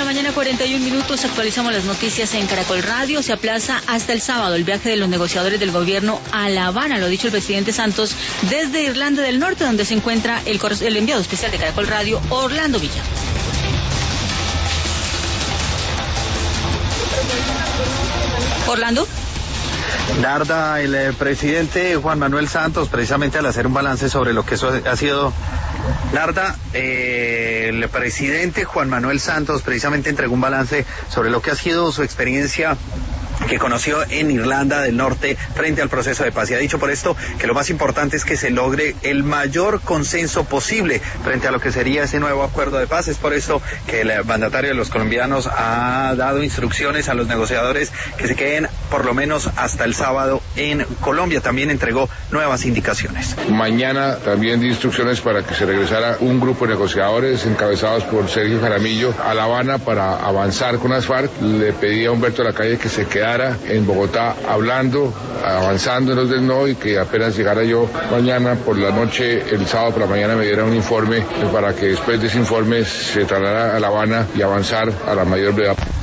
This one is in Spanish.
mañana, 41 minutos. Actualizamos las noticias en Caracol Radio. Se aplaza hasta el sábado el viaje de los negociadores del gobierno a La Habana, lo ha dicho el presidente Santos, desde Irlanda del Norte, donde se encuentra el enviado especial de Caracol Radio, Orlando Villa. Orlando. Narda, el presidente Juan Manuel Santos, precisamente al hacer un balance sobre lo que eso ha sido... Narda, el presidente Juan Manuel Santos precisamente entregó un balance sobre lo que ha sido su experiencia que conoció en Irlanda del Norte frente al proceso de paz. Y ha dicho por esto que lo más importante es que se logre el mayor consenso posible frente a lo que sería ese nuevo acuerdo de paz. Es por esto que el mandatario de los colombianos ha dado instrucciones a los negociadores que se queden por lo menos hasta el sábado en Colombia. También entregó nuevas indicaciones. Mañana también di instrucciones para que se regresara un grupo de negociadores encabezados por Sergio Jaramillo a La Habana para avanzar con las FARC. Le pedí a Humberto Lacalle que se quedara en Bogotá hablando, avanzando en los del no, y que apenas llegara yo mañana por la noche, el sábado por la mañana, me diera un informe para que después de ese informe se trasladara a La Habana y avanzar a la mayor brevedad.